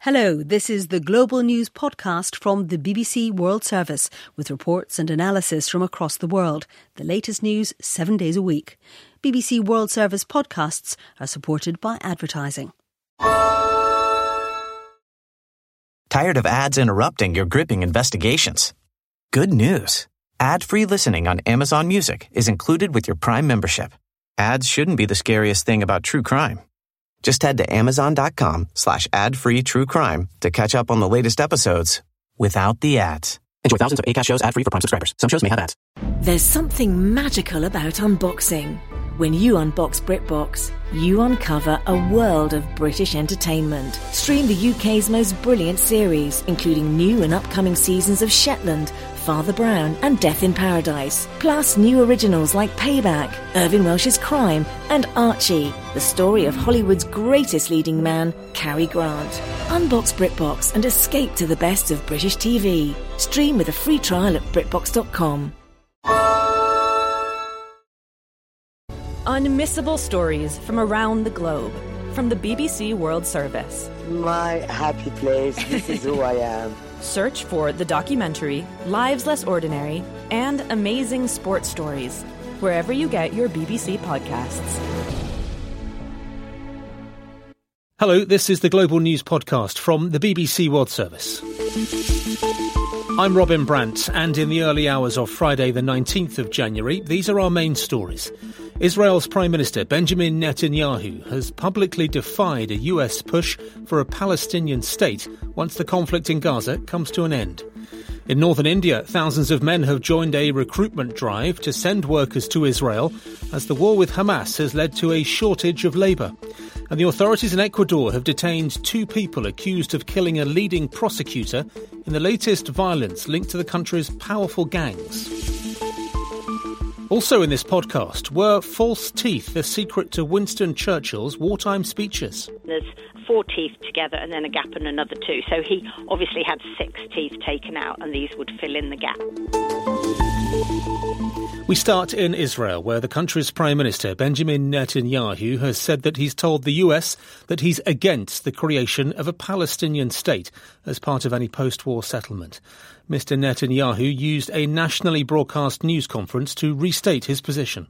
Hello, this is the Global News podcast from the BBC World Service with reports and analysis from across the world. The latest news 7 days a week. BBC World Service podcasts are supported by advertising. Tired of ads interrupting your gripping investigations? Good news. Ad-free listening on Amazon Music is included with your Prime membership. Ads shouldn't be the scariest thing about true crime. Just head to amazon.com/ad-free true crime to catch up on the latest episodes without the ads. Enjoy thousands of Acast shows ad-free for Prime subscribers. Some shows may have ads. There's something magical about unboxing. When you unbox BritBox, you uncover a world of British entertainment. Stream the UK's most brilliant series, including new and upcoming seasons of Shetland, Father Brown and Death in Paradise. Plus new originals like Payback, Irving Welsh's Crime and Archie, the story of Hollywood's greatest leading man, Cary Grant. Unbox BritBox and escape to the best of British TV. Stream with a free trial at BritBox.com. Unmissable stories from around the globe, from the BBC World Service. My happy place, this is who I am. Search for the documentary, Lives Less Ordinary, and amazing sports stories, wherever you get your BBC podcasts. Hello, this is the Global News podcast from the BBC World Service. I'm Robin Brandt, and in the early hours of Friday the 19th of January, these are our main stories. Israel's Prime Minister Benjamin Netanyahu has publicly defied a US push for a Palestinian state once the conflict in Gaza comes to an end. In northern India, thousands of men have joined a recruitment drive to send workers to Israel as the war with Hamas has led to a shortage of labour. And the authorities in Ecuador have detained 2 people accused of killing a leading prosecutor in the latest violence linked to the country's powerful gangs. Also in this podcast, were false teeth the secret to Winston Churchill's wartime speeches? There's 4 teeth together and then a gap and another 2. So he obviously had 6 teeth taken out and these would fill in the gap. We start in Israel, where the country's Prime Minister Benjamin Netanyahu has said that he's told the US that he's against the creation of a Palestinian state as part of any post-war settlement. Mr. Netanyahu used a nationally broadcast news conference to restate his position.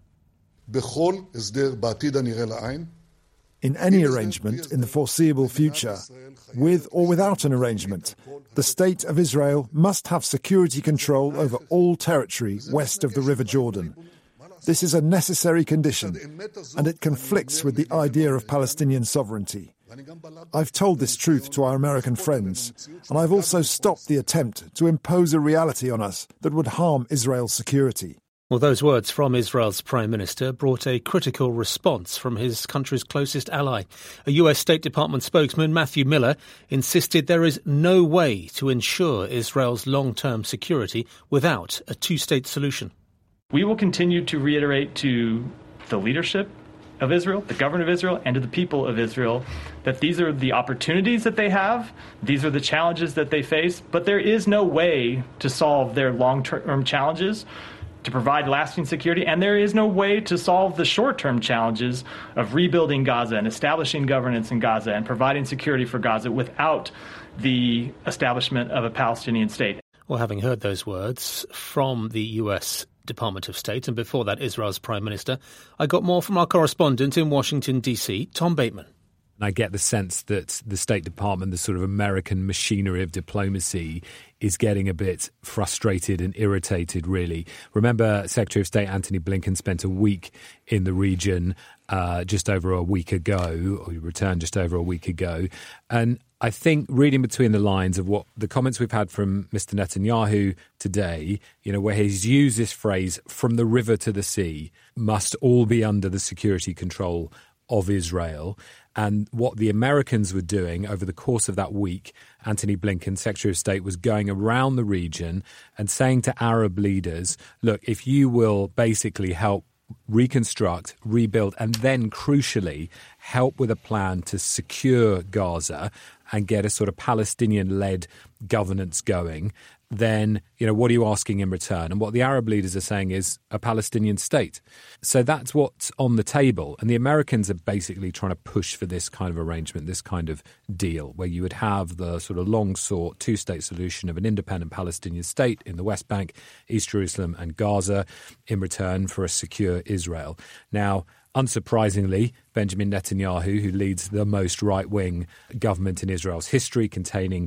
In any arrangement in the foreseeable future, with or without an arrangement, the State of Israel must have security control over all territory west of the River Jordan. This is a necessary condition, and it conflicts with the idea of Palestinian sovereignty. I've told this truth to our American friends, and I've also stopped the attempt to impose a reality on us that would harm Israel's security. Well, those words from Israel's Prime Minister brought a critical response from his country's closest ally. A US State Department spokesman, Matthew Miller, insisted there is no way to ensure Israel's long-term security without a two-state solution. We will continue to reiterate to the leadership of Israel, the government of Israel, and to the people of Israel that these are the opportunities that they have, these are the challenges that they face, but there is no way to solve their long-term challenges, to provide lasting security, and there is no way to solve the short-term challenges of rebuilding Gaza and establishing governance in Gaza and providing security for Gaza without the establishment of a Palestinian state. Well, having heard those words from the US Department of State, and before that Israel's Prime Minister, I got more from our correspondent in Washington, D.C., Tom Bateman. I get the sense that the State Department, the sort of American machinery of diplomacy, is getting a bit frustrated and irritated, really. Remember, Secretary of State Antony Blinken spent a week in the region just over a week ago, or he returned just over a week ago. And I think reading between the lines of what the comments we've had from Mr. Netanyahu today, where he's used this phrase, from the river to the sea, must all be under the security control of Israel. And what the Americans were doing over the course of that week, Antony Blinken, Secretary of State, was going around the region and saying to Arab leaders, look, if you will basically help reconstruct, rebuild, and then, crucially, help with a plan to secure Gaza and get a sort of Palestinian-led governance going, then, what are you asking in return? And what the Arab leaders are saying is a Palestinian state. So that's what's on the table. And the Americans are basically trying to push for this kind of arrangement, this kind of deal, where you would have the sort of long-sought two-state solution of an independent Palestinian state in the West Bank, East Jerusalem and Gaza in return for a secure Israel. Now, unsurprisingly, Benjamin Netanyahu, who leads the most right-wing government in Israel's history, containing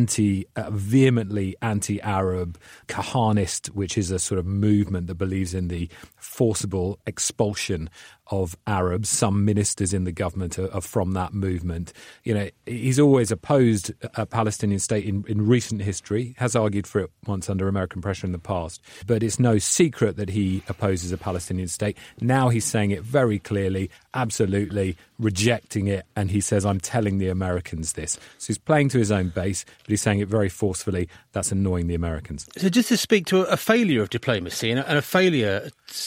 vehemently anti-Arab Kahanist, which is a sort of movement that believes in the forcible expulsion of Arabs. Some ministers in the government are from that movement. He's always opposed a Palestinian state in recent history, has argued for it once under American pressure in the past. But it's no secret that he opposes a Palestinian state. Now he's saying it very clearly, absolutely rejecting it, and he says, I'm telling the Americans this. So he's playing to his own base, but he's saying it very forcefully. That's annoying the Americans. So just to speak to a failure of diplomacy and a failure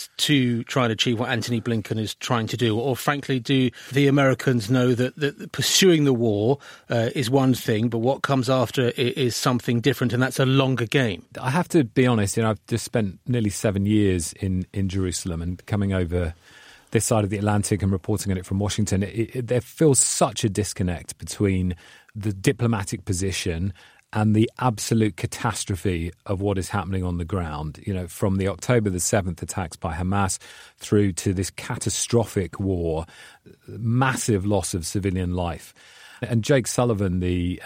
to try and achieve what Antony Blinken is trying to do, or frankly, do the Americans know that pursuing the war is one thing, but what comes after is something different, and that's a longer game? I have to be honest, I've just spent nearly 7 years in Jerusalem, and coming over this side of the Atlantic and reporting on it from Washington, there feels such a disconnect between the diplomatic position and the absolute catastrophe of what is happening on the ground. From the October the 7th attacks by Hamas through to this catastrophic war, massive loss of civilian life. And Jake Sullivan, the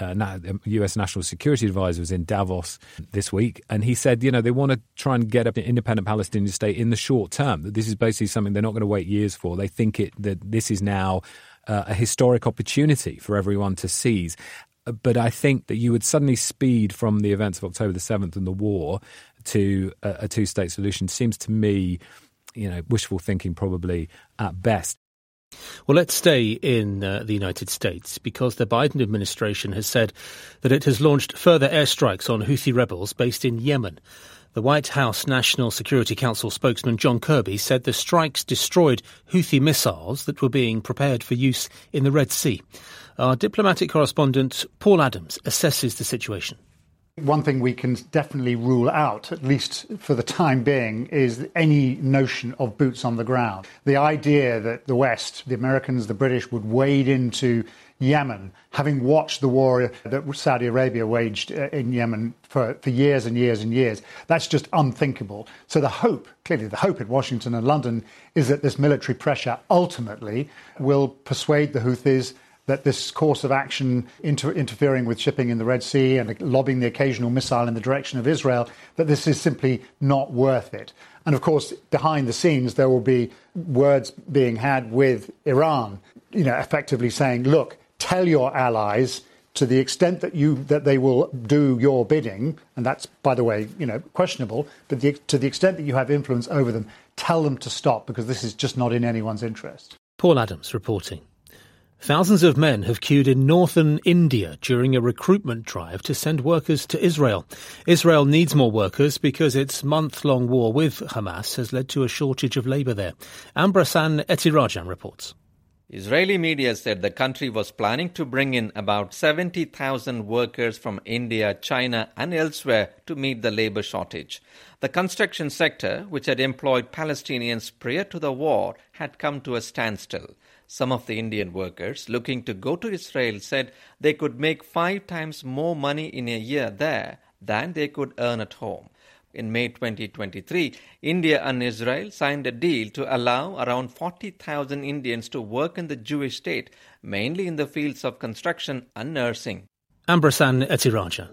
US National Security Advisor, was in Davos this week, and he said, they want to try and get up an independent Palestinian state in the short term. That this is basically something they're not going to wait years for. They think that this is now a historic opportunity for everyone to seize. But I think that you would suddenly speed from the events of October the 7th and the war to a two-state solution seems to me, wishful thinking probably at best. Well, let's stay in the United States, because the Biden administration has said that it has launched further airstrikes on Houthi rebels based in Yemen. The White House National Security Council spokesman John Kirby said the strikes destroyed Houthi missiles that were being prepared for use in the Red Sea. Our diplomatic correspondent Paul Adams assesses the situation. One thing we can definitely rule out, at least for the time being, is any notion of boots on the ground. The idea that the West, the Americans, the British, would wade into Yemen, having watched the war that Saudi Arabia waged in Yemen for years and years and years, that's just unthinkable. So the hope at Washington and London is that this military pressure ultimately will persuade the Houthis that this course of action interfering with shipping in the Red Sea and lobbing the occasional missile in the direction of Israel, that this is simply not worth it. And of course, behind the scenes, there will be words being had with Iran, effectively saying, look, tell your allies, to the extent that they will do your bidding, and that's, by the way, questionable, but to the extent that you have influence over them, tell them to stop, because this is just not in anyone's interest. Paul Adams reporting. Thousands of men have queued in northern India during a recruitment drive to send workers to Israel. Israel needs more workers because its month-long war with Hamas has led to a shortage of labour there. Ambrasan Etirajan reports. Israeli media said the country was planning to bring in about 70,000 workers from India, China and elsewhere to meet the labour shortage. The construction sector, which had employed Palestinians prior to the war, had come to a standstill. Some of the Indian workers looking to go to Israel said they could make 5 times more money in a year there than they could earn at home. In May 2023, India and Israel signed a deal to allow around 40,000 Indians to work in the Jewish state, mainly in the fields of construction and nursing. Ambrasan Etirajan.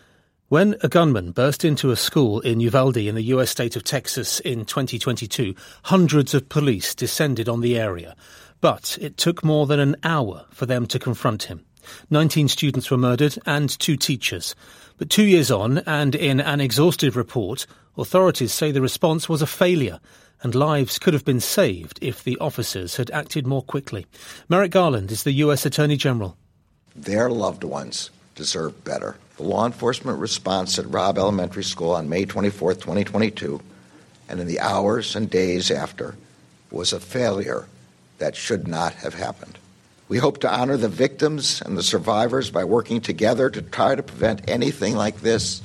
When a gunman burst into a school in Uvalde in the US state of Texas in 2022, hundreds of police descended on the area. But it took more than an hour for them to confront him. 19 students were murdered and 2 teachers. But 2 years on, and in an exhaustive report, authorities say the response was a failure and lives could have been saved if the officers had acted more quickly. Merrick Garland is the US Attorney General. Their loved ones deserve better. The law enforcement response at Robb Elementary School on May 24, 2022, and in the hours and days after, was a failure that should not have happened. We hope to honor the victims and the survivors by working together to try to prevent anything like this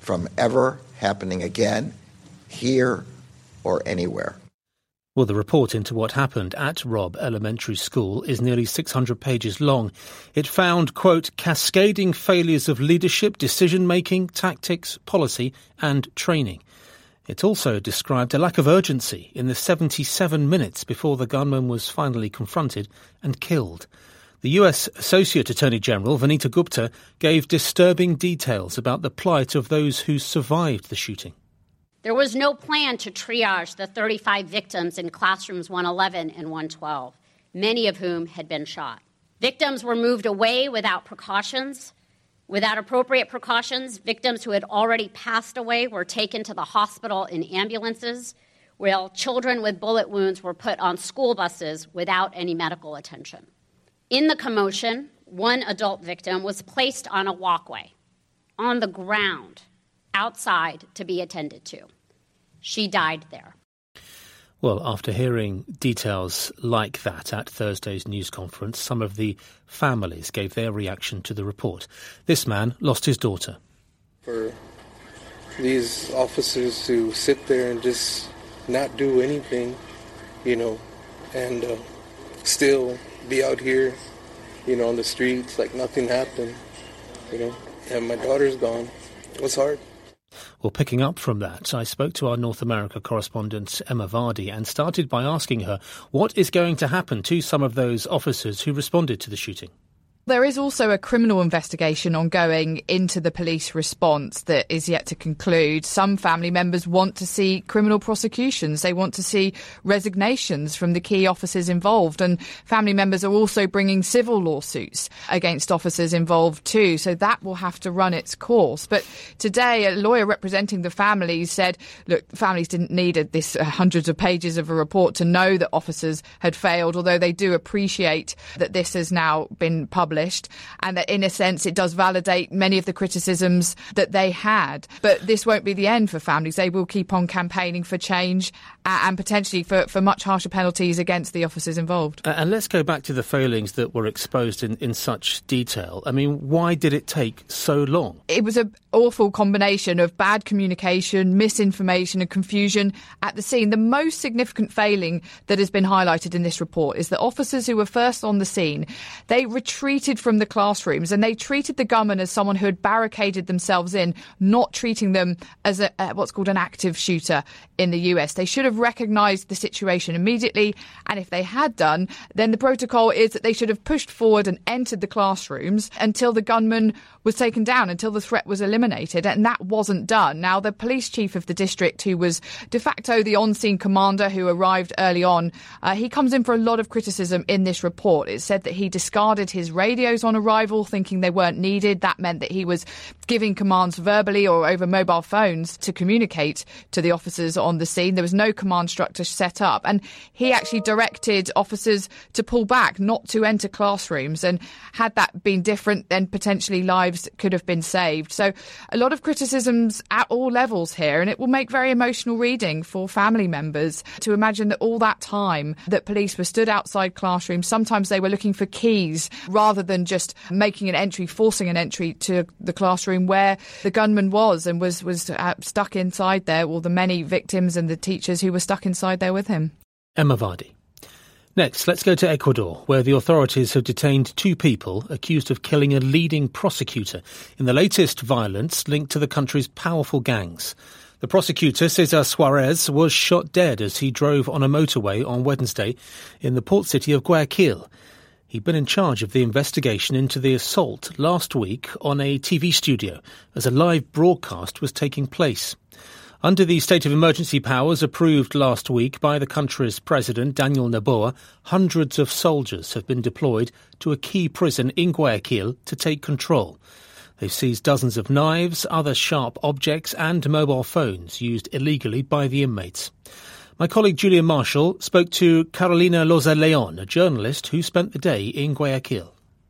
from ever happening again, here or anywhere. Well, the report into what happened at Robb Elementary School is nearly 600 pages long. It found, quote, cascading failures of leadership, decision-making, tactics, policy and training. It also described a lack of urgency in the 77 minutes before the gunman was finally confronted and killed. The US Associate Attorney General, Vanita Gupta, gave disturbing details about the plight of those who survived the shooting. There was no plan to triage the 35 victims in classrooms 111 and 112, many of whom had been shot. Victims were moved away without precautions. Without appropriate precautions, victims who had already passed away were taken to the hospital in ambulances, while children with bullet wounds were put on school buses without any medical attention. In the commotion, one adult victim was placed on a walkway, on the ground, outside to be attended to. She died there. Well, after hearing details like that at Thursday's news conference, some of the families gave their reaction to the report. This man lost his daughter. For these officers to sit there and just not do anything, and still be out here, on the streets like nothing happened, and my daughter's gone. It was hard. Well, picking up from that, I spoke to our North America correspondent Emma Vardy and started by asking her what is going to happen to some of those officers who responded to the shooting. There is also a criminal investigation ongoing into the police response that is yet to conclude. Some family members want to see criminal prosecutions. They want to see resignations from the key officers involved. And family members are also bringing civil lawsuits against officers involved too. So that will have to run its course. But today, a lawyer representing the families said, look, families didn't need this hundreds of pages of a report to know that officers had failed, although they do appreciate that this has now been published. And that in a sense it does validate many of the criticisms that they had. But this won't be the end for families. They will keep on campaigning for change and potentially for much harsher penalties against the officers involved. And let's go back to the failings that were exposed in such detail. I mean, why did it take so long? It was an awful combination of bad communication, misinformation and confusion at the scene. The most significant failing that has been highlighted in this report is that officers who were first on the scene, they retreated from the classrooms and they treated the gunman as someone who had barricaded themselves in, not treating them as what's called an active shooter in the US. They should have recognised the situation immediately, and if they had done, then the protocol is that they should have pushed forward and entered the classrooms until the gunman was taken down, until the threat was eliminated, and that wasn't done. Now, the police chief of the district, who was de facto the on-scene commander who arrived early on, he comes in for a lot of criticism in this report. It said that he discarded his radios on arrival, thinking they weren't needed. That meant that he was giving commands verbally or over mobile phones to communicate to the officers on the scene. There was no command structure set up, and he actually directed officers to pull back, not to enter classrooms, and had that been different, then potentially lives could have been saved. So a lot of criticisms at all levels here, and it will make very emotional reading for family members to imagine that all that time that police were stood outside classrooms, sometimes they were looking for keys rather than just making an entry, forcing an entry to the classroom where the gunman was and was stuck inside there, or the many victims and the teachers who were stuck inside there with him. Emma Vardy. Next, let's go to Ecuador, where the authorities have detained 2 people accused of killing a leading prosecutor in the latest violence linked to the country's powerful gangs. The prosecutor, Cesar Suarez, was shot dead as he drove on a motorway on Wednesday in the port city of Guayaquil. He'd been in charge of the investigation into the assault last week on a TV studio as a live broadcast was taking place. Under the state of emergency powers approved last week by the country's president, Daniel Noboa, hundreds of soldiers have been deployed to a key prison in Guayaquil to take control. They've seized dozens of knives, other sharp objects and mobile phones used illegally by the inmates. My colleague Julian Marshall spoke to Carolina Loza Leon, a journalist who spent the day in Guayaquil.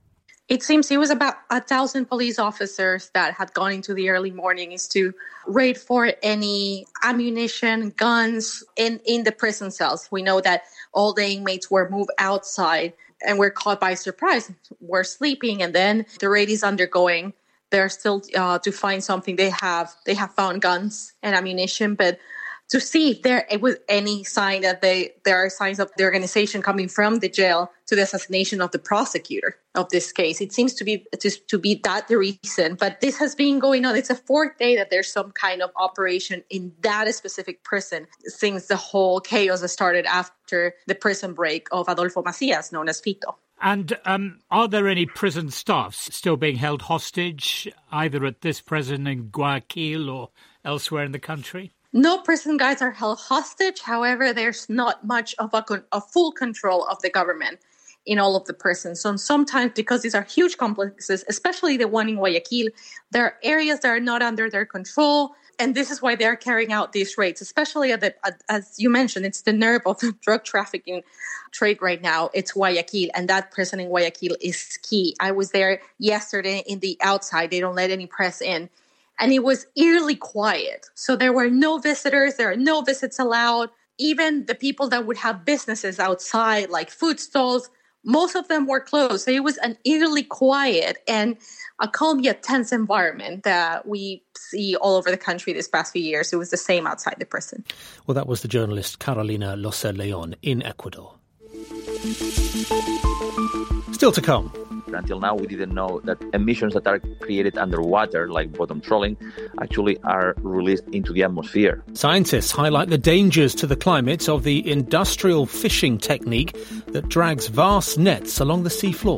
It seems it was about 1,000 police officers that had gone into the early mornings to raid for any ammunition, guns in the prison cells. We know that all the inmates were moved outside and were caught by surprise. We're sleeping, and then the raid is undergoing. They're still to find something. They have found guns and ammunition, but to see if there was any sign that there are signs of the organization coming from the jail to the assassination of the prosecutor of this case. It seems to be that the reason. But this has been going on. It's a fourth day that there's some kind of operation in that specific prison since the whole chaos started after the prison break of Adolfo Macias, known as Fito. And are there any prison staffs still being held hostage, either at this prison in Guayaquil or elsewhere in the country? No prison guards are held hostage. However, there's not much of a full control of the government in all of the prisons. So sometimes, because these are huge complexes, especially the one in Guayaquil, there are areas that are not under their control. And this is why they're carrying out these raids, especially as you mentioned, it's the nerve of the drug trafficking trade right now. It's Guayaquil, and that prison in Guayaquil is key. I was there yesterday in the outside. They don't let any press in. And it was eerily quiet. So there were no visitors. There are no visits allowed. Even the people that would have businesses outside, like food stalls, most of them were closed. So it was an eerily quiet and a calm yet tense environment that we see all over the country this past few years. It was the same outside the prison. Well, that was the journalist Carolina Loza Leon in Ecuador. Still to come. Until now, we didn't know that emissions that are created underwater, like bottom trawling, actually are released into the atmosphere. Scientists highlight the dangers to the climate of the industrial fishing technique that drags vast nets along the seafloor.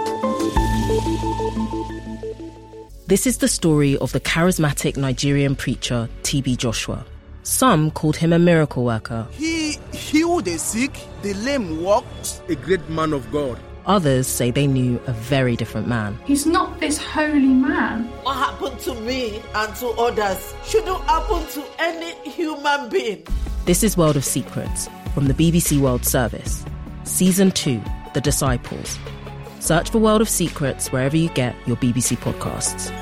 This is the story of the charismatic Nigerian preacher TB Joshua. Some called him a miracle worker. He healed the sick, the lame walked, a great man of God. Others say they knew a very different man. He's not this holy man. What happened to me and to others shouldn't happen to any human being. This is World of Secrets from the BBC World Service. Season 2, The Disciples. Search for World of Secrets wherever you get your BBC podcasts.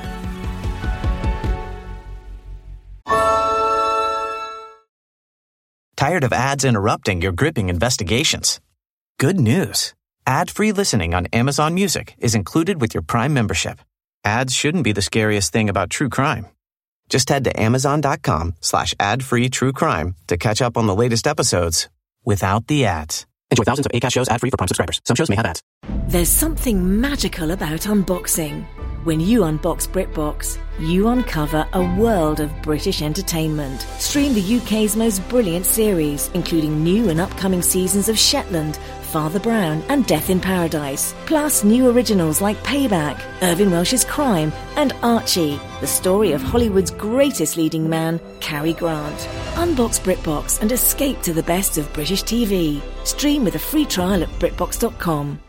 Tired of ads interrupting your gripping investigations? Good news. Ad-free listening on Amazon Music is included with your Prime membership. Ads shouldn't be the scariest thing about true crime. Just head to amazon.com/ad-free true crime to catch up on the latest episodes without the ads. Enjoy thousands of Acast shows ad-free for Prime subscribers. Some shows may have ads. There's something magical about unboxing. When you unbox BritBox, you uncover a world of British entertainment. Stream the UK's most brilliant series, including new and upcoming seasons of Shetland, Father Brown and Death in Paradise. Plus new originals like Payback, Irving Welsh's Crime and Archie, the story of Hollywood's greatest leading man, Cary Grant. Unbox BritBox and escape to the best of British TV. Stream with a free trial at BritBox.com.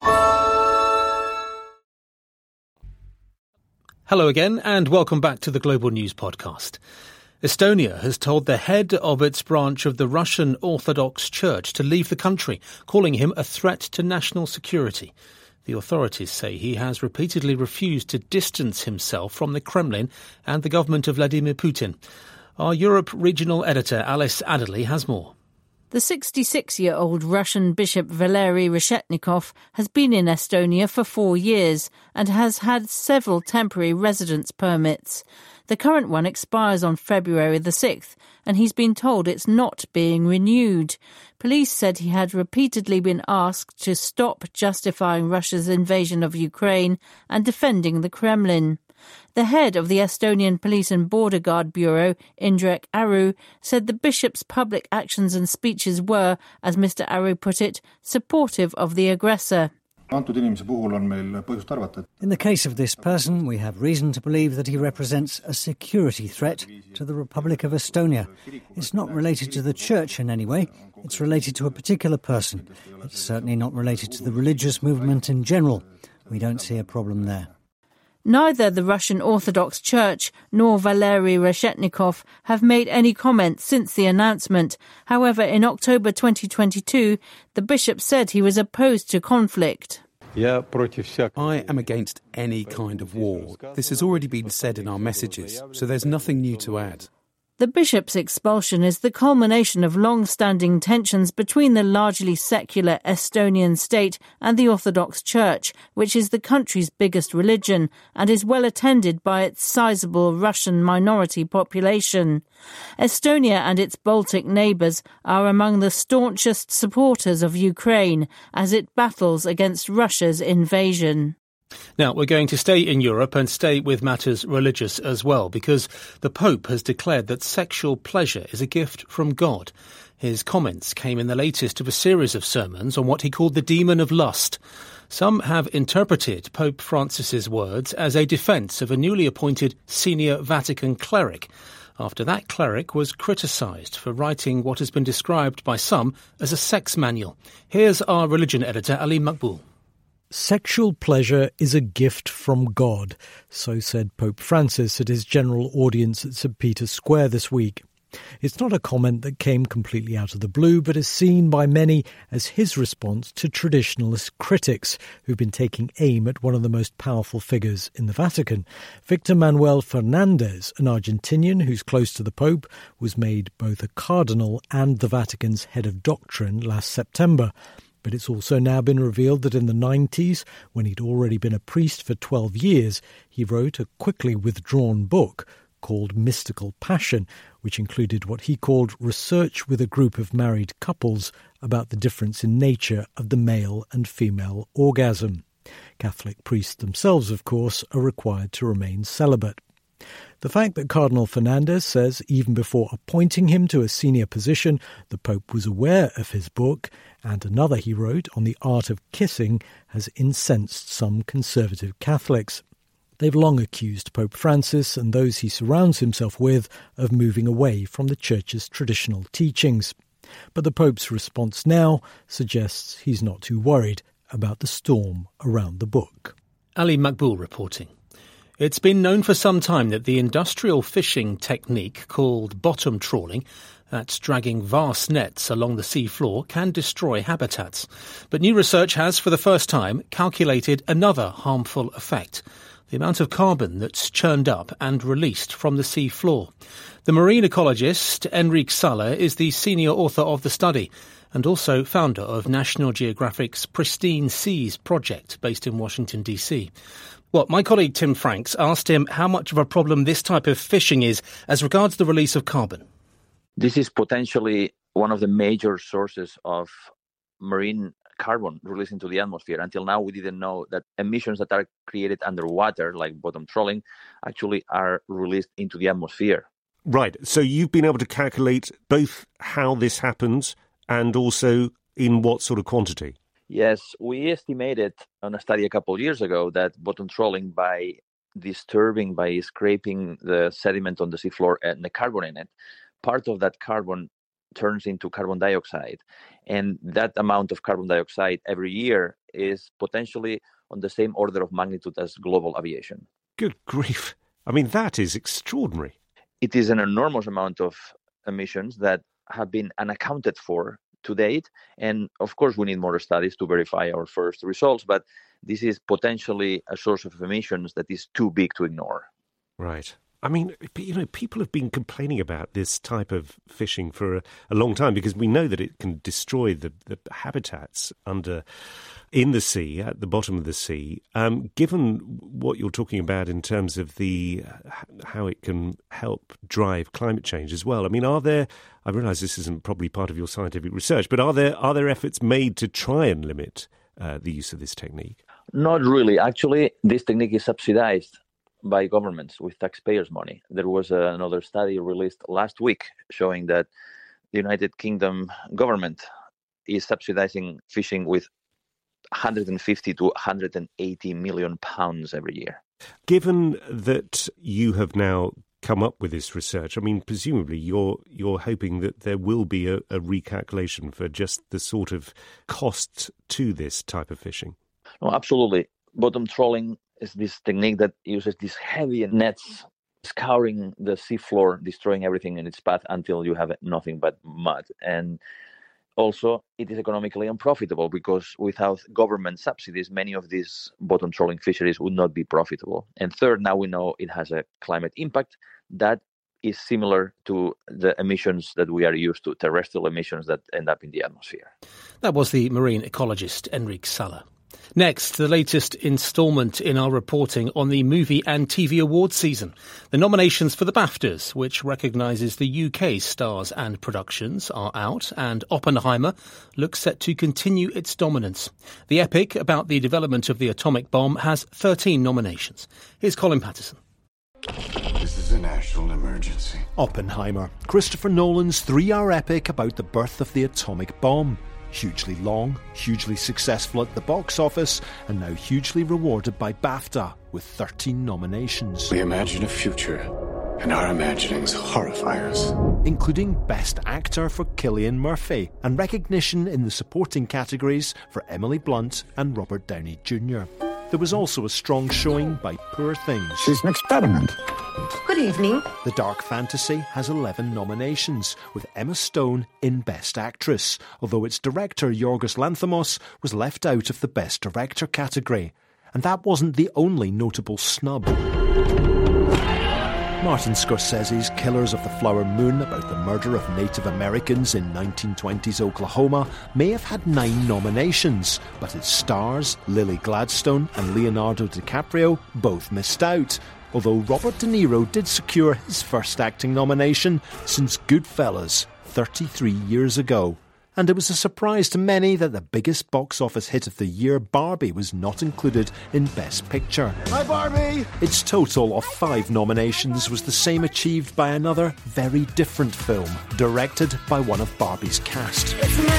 Hello again and welcome back to the Global News Podcast. Estonia has told the head of its branch of the Russian Orthodox Church to leave the country, calling him a threat to national security. The authorities say he has repeatedly refused to distance himself from the Kremlin and the government of Vladimir Putin. Our Europe regional editor Alice Adderley has more. The 66-year-old Russian Bishop Valery Reshetnikov has been in Estonia for 4 years and has had several temporary residence permits. The current one expires on February the 6th, and he's been told it's not being renewed. Police said he had repeatedly been asked to stop justifying Russia's invasion of Ukraine and defending the Kremlin. The head of the Estonian Police and Border Guard Bureau, Indrek Aru, said the bishop's public actions and speeches were, as Mr. Aru put it, supportive of the aggressor. In the case of this person, we have reason to believe that he represents a security threat to the Republic of Estonia. It's not related to the church in any way. It's related to a particular person. It's certainly not related to the religious movement in general. We don't see a problem there. Neither the Russian Orthodox Church nor Valery Reshetnikov have made any comments since the announcement. However, in October 2022, the bishop said he was opposed to conflict. I am against any kind of war. This has already been said in our messages, so there's nothing new to add. The bishop's expulsion is the culmination of long-standing tensions between the largely secular Estonian state and the Orthodox Church, which is the country's biggest religion and is well attended by its sizable Russian minority population. Estonia and its Baltic neighbours are among the staunchest supporters of Ukraine as it battles against Russia's invasion. Now, we're going to stay in Europe and stay with matters religious as well, because the Pope has declared that sexual pleasure is a gift from God. His comments came in the latest of a series of sermons on what he called the demon of lust. Some have interpreted Pope Francis's words as a defence of a newly appointed senior Vatican cleric, after that cleric was criticised for writing what has been described by some as a sex manual. Here's our religion editor, Ali Makboul. Sexual pleasure is a gift from God, so said Pope Francis at his general audience at St. Peter's Square this week. It's not a comment that came completely out of the blue, but is seen by many as his response to traditionalist critics who've been taking aim at one of the most powerful figures in the Vatican. Victor Manuel Fernandez, an Argentinian who's close to the Pope, was made both a cardinal and the Vatican's head of doctrine last September. But it's also now been revealed that in the 90s, when he'd already been a priest for 12 years, he wrote a quickly withdrawn book called Mystical Passion, which included what he called research with a group of married couples about the difference in nature of the male and female orgasm. Catholic priests themselves, of course, are required to remain celibate. The fact that Cardinal Fernandez says even before appointing him to a senior position, the Pope was aware of his book, and another he wrote on the art of kissing, has incensed some conservative Catholics. They've long accused Pope Francis and those he surrounds himself with of moving away from the Church's traditional teachings. But the Pope's response now suggests he's not too worried about the storm around the book. Ali Makboul reporting. It's been known for some time that the industrial fishing technique called bottom trawling, that's dragging vast nets along the sea floor, can destroy habitats. But new research has, for the first time, calculated another harmful effect: the amount of carbon that's churned up and released from the sea floor. The marine ecologist Enrique Sala is the senior author of the study and also founder of National Geographic's Pristine Seas project based in Washington, D.C. Well, my colleague Tim Franks asked him how much of a problem this type of fishing is as regards the release of carbon. This is potentially one of the major sources of marine carbon released into the atmosphere. Until now, we didn't know that emissions that are created underwater, like bottom trawling, actually are released into the atmosphere. Right. So you've been able to calculate both how this happens and also in what sort of quantity? Yes, we estimated on a study a couple of years ago that bottom trawling, by scraping the sediment on the seafloor and the carbon in it, part of that carbon turns into carbon dioxide. And that amount of carbon dioxide every year is potentially on the same order of magnitude as global aviation. Good grief. I mean, that is extraordinary. It is an enormous amount of emissions that have been unaccounted for to date. And of course, we need more studies to verify our first results, but this is potentially a source of emissions that is too big to ignore. Right. I mean, people have been complaining about this type of fishing for a long time because we know that it can destroy the habitats in the sea, at the bottom of the sea. Given what you're talking about in terms of how it can help drive climate change as well, I mean, I realise this isn't probably part of your scientific research, but are there efforts made to try and limit the use of this technique? Not really. Actually, this technique is subsidized by governments with taxpayers' money. There was another study released last week showing that the United Kingdom government is subsidizing fishing with 150 to 180 million pounds every year. Given that you have now come up with this research, I mean, presumably you're hoping that there will be a recalculation for just the sort of cost to this type of fishing. No, absolutely. Bottom trawling is this technique that uses these heavy nets scouring the seafloor, destroying everything in its path until you have nothing but mud. And also, it is economically unprofitable because without government subsidies, many of these bottom trawling fisheries would not be profitable. And third, now we know it has a climate impact that is similar to the emissions that we are used to, terrestrial emissions that end up in the atmosphere. That was the marine ecologist Enrique Sala. Next, the latest instalment in our reporting on the movie and TV awards season. The nominations for the BAFTAs, which recognises the UK stars and productions, are out, and Oppenheimer looks set to continue its dominance. The epic about the development of the atomic bomb has 13 nominations. Here's Colin Patterson. This is a national emergency. Oppenheimer, Christopher Nolan's 3-hour epic about the birth of the atomic bomb. Hugely long, hugely successful at the box office, and now hugely rewarded by BAFTA with 13 nominations. We imagine a future, and our imaginings horrify us. Including Best Actor for Cillian Murphy, and recognition in the supporting categories for Emily Blunt and Robert Downey Jr. There was also a strong showing by Poor Things. She's an experiment. Good evening. The dark fantasy has 11 nominations, with Emma Stone in Best Actress, although its director Yorgos Lanthimos was left out of the Best Director category. And that wasn't the only notable snub. Martin Scorsese's Killers of the Flower Moon, about the murder of Native Americans in 1920s Oklahoma, may have had 9 nominations, but its stars, Lily Gladstone and Leonardo DiCaprio, both missed out, although Robert De Niro did secure his first acting nomination since Goodfellas 33 years ago. And it was a surprise to many that the biggest box office hit of the year, Barbie, was not included in Best Picture. Hi, Barbie! Its total of 5 nominations was the same achieved by another very different film, directed by one of Barbie's cast.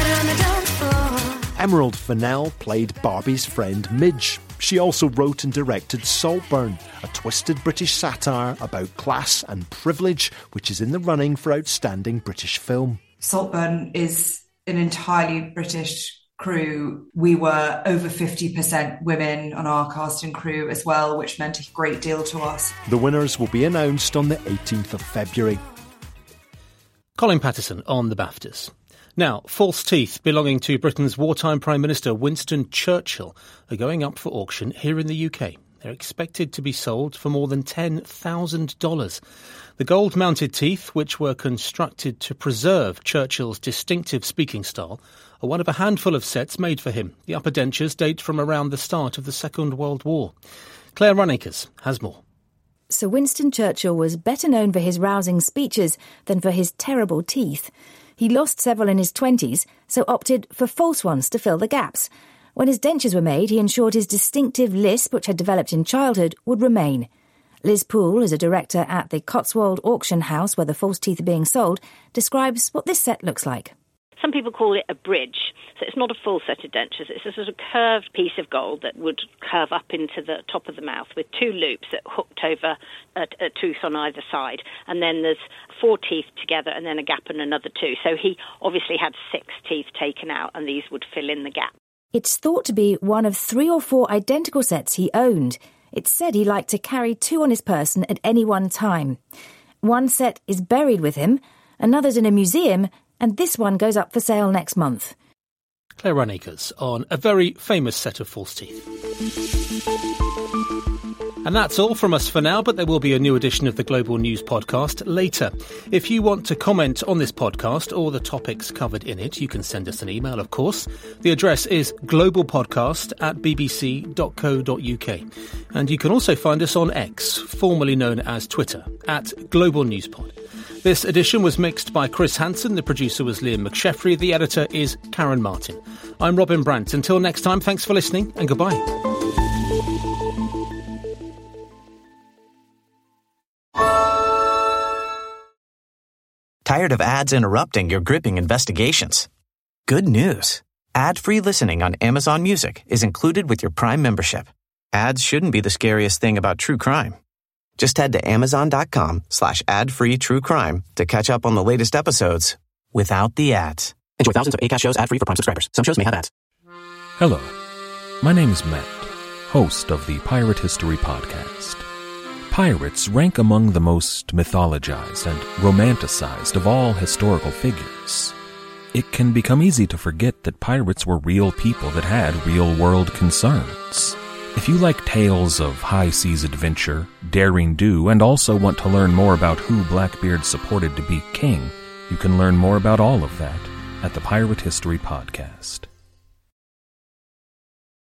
Emerald Fennell played Barbie's friend Midge. She also wrote and directed Saltburn, a twisted British satire about class and privilege, which is in the running for Outstanding British Film. Saltburn is an entirely British crew. We were over 50% women on our cast and crew as well, which meant a great deal to us. The winners will be announced on the 18th of February. Colin Patterson on the BAFTAs. Now, false teeth belonging to Britain's wartime Prime Minister Winston Churchill are going up for auction here in the UK. They're expected to be sold for more than $10,000. The gold-mounted teeth, which were constructed to preserve Churchill's distinctive speaking style, are one of a handful of sets made for him. The upper dentures date from around the start of the Second World War. Claire Runacres has more. Sir Winston Churchill was better known for his rousing speeches than for his terrible teeth. He lost several in his 20s, so opted for false ones to fill the gaps. When his dentures were made, he ensured his distinctive lisp, which had developed in childhood, would remain. Liz Poole, as a director at the Cotswold auction house where the false teeth are being sold, describes what this set looks like. Some people call it a bridge. So it's not a full set of dentures. It's a sort of curved piece of gold that would curve up into the top of the mouth with 2 loops that hooked over a tooth on either side. And then there's 4 teeth together and then a gap and another 2. So he obviously had 6 teeth taken out, and these would fill in the gap. It's thought to be one of 3 or 4 identical sets he owned. It's said he liked to carry 2 on his person at any one time. One set is buried with him, another's in a museum, and this one goes up for sale next month. Claire Runacres on a very famous set of false teeth. And that's all from us for now, but there will be a new edition of the Global News Podcast later. If you want to comment on this podcast or the topics covered in it, you can send us an email, of course. The address is globalpodcast@bbc.co.uk. And you can also find us on X, formerly known as Twitter, @GlobalNewsPod. This edition was mixed by Chris Hansen, the producer was Liam McSheffrey, the editor is Karen Martin. I'm Robin Brandt. Until next time, thanks for listening and goodbye. Tired of ads interrupting your gripping investigations? Good news. Ad-free listening on Amazon Music is included with your Prime membership. Ads shouldn't be the scariest thing about true crime. Just head to amazon.com/ad-free true crime to catch up on the latest episodes without the ads. Enjoy thousands of Acast shows ad-free for Prime subscribers. Some shows may have ads. Hello, my name is Matt, host of the Pirate History Podcast. Pirates rank among the most mythologized and romanticized of all historical figures. It can become easy to forget that pirates were real people that had real-world concerns. If you like tales of high seas adventure, daring do, and also want to learn more about who Blackbeard supported to be king, you can learn more about all of that at the Pirate History Podcast.